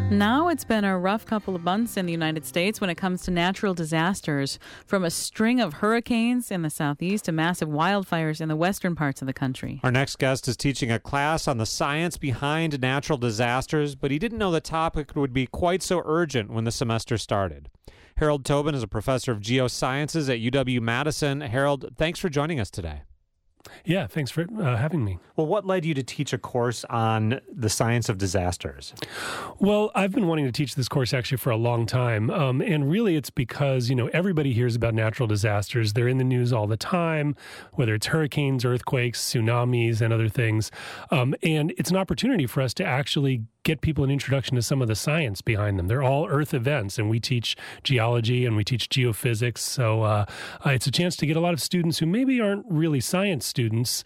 Now it's been a rough couple of months in the United States when it comes to natural disasters, from a string of hurricanes in the southeast to massive wildfires in the western parts of the country. Our next guest is teaching a class on the science behind natural disasters, but he didn't know the topic would be quite so urgent when the semester started. Harold Tobin is a professor of geosciences at UW-Madison. Harold, thanks for joining us today. Yeah, thanks for having me. Well, what led you to teach a course on the science of disasters? Well, I've been wanting to teach this course actually for a long time. And really it's because, everybody hears about natural disasters. They're in the news all the time, whether it's hurricanes, earthquakes, tsunamis, and other things. And it's an opportunity for us to actually get people an introduction to some of the science behind them. They're all Earth events, and we teach geology and we teach geophysics. So it's a chance to get a lot of students who maybe aren't really science students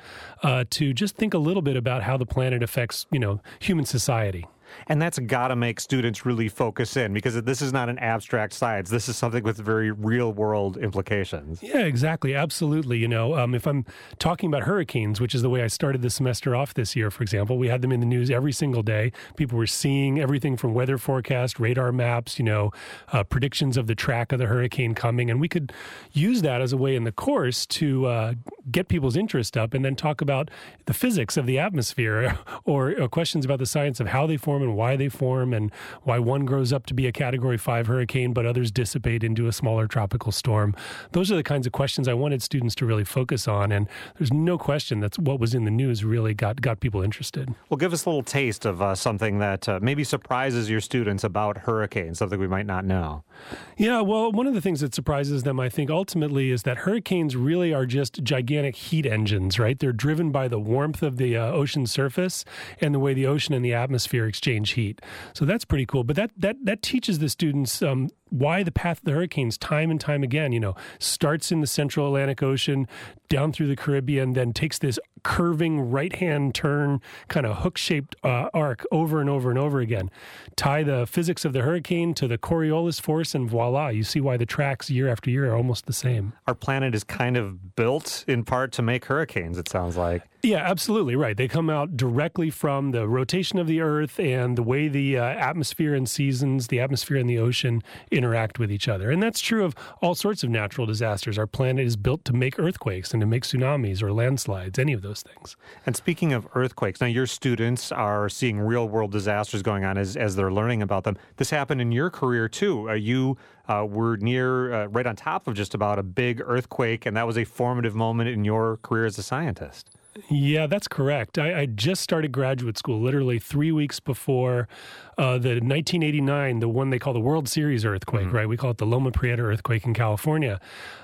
to just think a little bit about how the planet affects, human society. And that's got to make students really focus in, because this is not an abstract science. This is something with very real-world implications. Yeah, exactly. Absolutely. If I'm talking about hurricanes, which is the way I started the semester off this year, for example, we had them in the news every single day. People were seeing everything from weather forecast, radar maps, predictions of the track of the hurricane coming. And we could use that as a way in the course to get people's interest up and then talk about the physics of the atmosphere or questions about the science of how they form and why they form and why one grows up to be a Category 5 hurricane, but others dissipate into a smaller tropical storm. Those are the kinds of questions I wanted students to really focus on, and there's no question that what was in the news really got people interested. Well, give us a little taste of something that maybe surprises your students about hurricanes, something we might not know. Yeah, well, one of the things that surprises them, I think, ultimately is that hurricanes really are just gigantic heat engines, right? They're driven by the warmth of the ocean surface and the way the ocean and the atmosphere exchange heat. So that's pretty cool. But that teaches the students why the path of the hurricanes time and time again, starts in the central Atlantic Ocean, down through the Caribbean, then takes this curving right-hand turn, kind of hook-shaped arc over and over and over again. Tie the physics of the hurricane to the Coriolis force, and voila, you see why the tracks year after year are almost the same. Our planet is kind of built in part to make hurricanes, it sounds like. Yeah, absolutely right. They come out directly from the rotation of the Earth and the way the atmosphere and seasons, the atmosphere and the ocean interact with each other. And that's true of all sorts of natural disasters. Our planet is built to make earthquakes and to make tsunamis or landslides, any of those things. And speaking of earthquakes, now your students are seeing real-world disasters going on as they're learning about them. This happened in your career, too. You were near, right on top of just about a big earthquake, and that was a formative moment in your career as a scientist. Yeah, that's correct. I just started graduate school literally 3 weeks before the 1989, the one they call the World Series earthquake, right? We call it the Loma Prieta earthquake in California.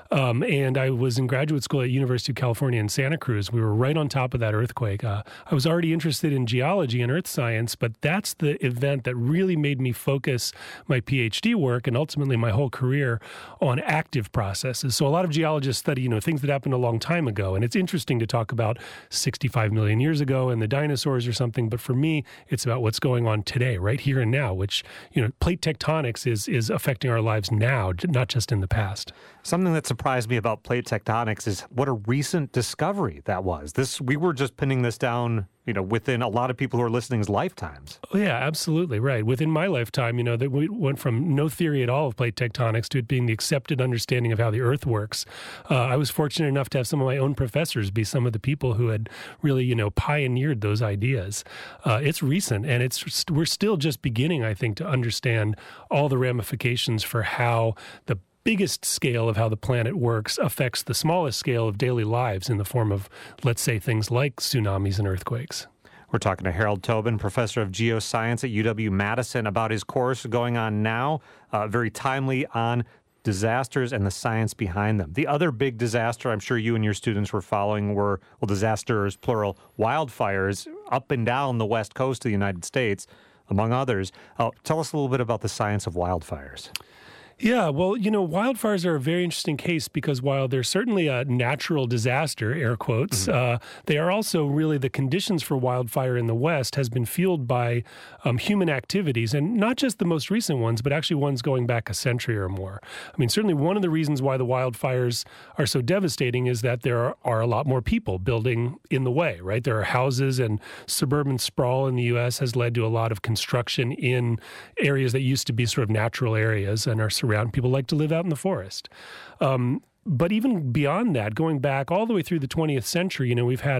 And I was in graduate school at University of California in Santa Cruz. We were right on top of that earthquake. I was already interested in geology and earth science, but that's the event that really made me focus my PhD work and ultimately my whole career on active processes. So a lot of geologists study, things that happened a long time ago. And it's interesting to talk about 65 million years ago and the dinosaurs or something. But for me, it's about what's going on today, right here and now, which, plate tectonics is affecting our lives now, not just in the past. Something that surprised me about plate tectonics is what a recent discovery that was. We were just pinning this down, within a lot of people who are listening's lifetimes. Oh, yeah, absolutely right. Within my lifetime, that we went from no theory at all of plate tectonics to it being the accepted understanding of how the Earth works. I was fortunate enough to have some of my own professors be some of the people who had really, pioneered those ideas. It's recent, and we're still just beginning, I think, to understand all the ramifications for how the biggest scale of how the planet works affects the smallest scale of daily lives in the form of, let's say, things like tsunamis and earthquakes. We're talking to Harold Tobin, professor of geoscience at UW-Madison, about his course going on now, very timely, on disasters and the science behind them. The other big disaster I'm sure you and your students were following were, disasters, plural, wildfires up and down the west coast of the United States, among others. Tell us a little bit about the science of wildfires. Yeah, well, wildfires are a very interesting case because while they're certainly a natural disaster, air quotes, they are also really the conditions for wildfire in the West has been fueled by human activities, and not just the most recent ones, but actually ones going back a century or more. I mean, certainly one of the reasons why the wildfires are so devastating is that there are a lot more people building in the way, right? There are houses, and suburban sprawl in the U.S. has led to a lot of construction in areas that used to be sort of natural areas and are surrounded. People like to live out in the forest. But even beyond that, going back all the way through the 20th century, we've had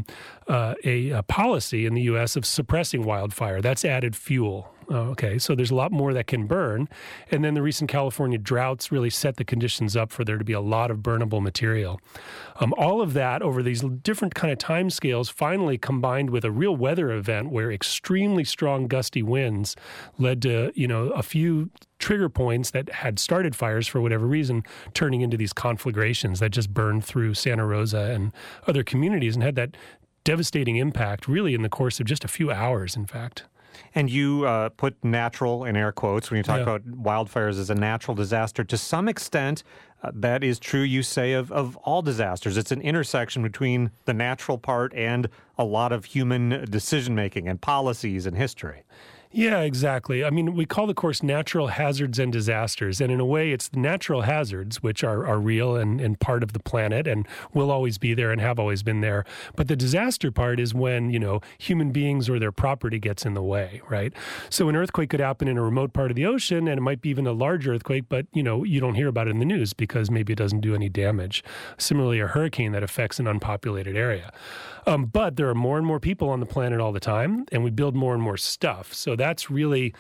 a policy in the U.S. of suppressing wildfire. That's added fuel. Okay, so there's a lot more that can burn. And then the recent California droughts really set the conditions up for there to be a lot of burnable material. All of that over these different kind of time scales finally combined with a real weather event where extremely strong gusty winds led to, a few trigger points that had started fires for whatever reason, turning into these conflagrations that just burned through Santa Rosa and other communities and had that devastating impact really in the course of just a few hours, in fact. And you put natural in air quotes when you talk about wildfires as a natural disaster. To some extent, that is true, you say, of all disasters. It's an intersection between the natural part and a lot of human decision-making and policies and history. Yeah, exactly. I mean, we call the course Natural Hazards and Disasters, and in a way it's the natural hazards, which are real and part of the planet and will always be there and have always been there. But the disaster part is when, human beings or their property gets in the way, right? So an earthquake could happen in a remote part of the ocean, and it might be even a large earthquake, but, you don't hear about it in the news because maybe it doesn't do any damage. Similarly, a hurricane that affects an unpopulated area. But there are more and more people on the planet all the time, and we build more and more stuff. So that's really,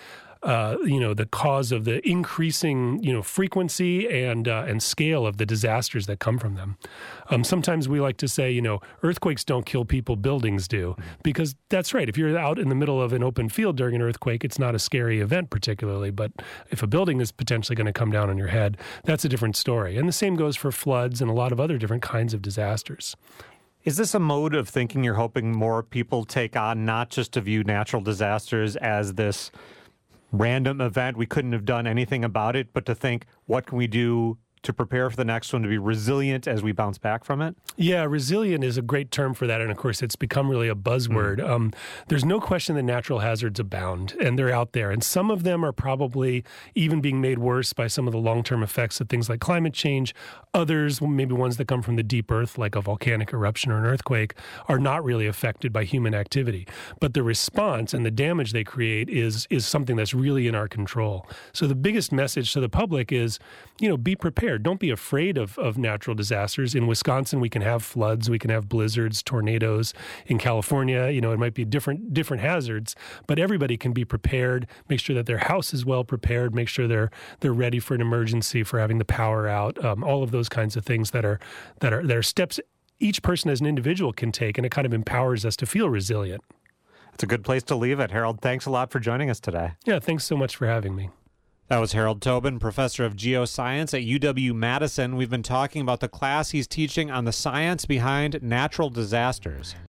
the cause of the increasing, frequency and scale of the disasters that come from them. Sometimes we like to say, earthquakes don't kill people, buildings do, because that's right. If you're out in the middle of an open field during an earthquake, it's not a scary event particularly. But if a building is potentially going to come down on your head, that's a different story. And the same goes for floods and a lot of other different kinds of disasters. Is this a mode of thinking you're hoping more people take on, not just to view natural disasters as this random event, we couldn't have done anything about it, but to think, what can we do to prepare for the next one, to be resilient as we bounce back from it? Yeah, resilient is a great term for that. And of course, it's become really a buzzword. There's no question that natural hazards abound, and they're out there. And some of them are probably even being made worse by some of the long-term effects of things like climate change. Others, maybe ones that come from the deep earth, like a volcanic eruption or an earthquake, are not really affected by human activity. But the response and the damage they create is something that's really in our control. So the biggest message to the public is, be prepared. Don't be afraid of natural disasters. In Wisconsin, we can have floods, we can have blizzards, tornadoes. In California, it might be different hazards, but everybody can be prepared, make sure that their house is well prepared, make sure they're ready for an emergency, for having the power out, all of those kinds of things that are steps each person as an individual can take, and it kind of empowers us to feel resilient. It's a good place to leave it. Harold, thanks a lot for joining us today. Yeah, thanks so much for having me. That was Harold Tobin, professor of geoscience at UW-Madison. We've been talking about the class he's teaching on the science behind natural disasters.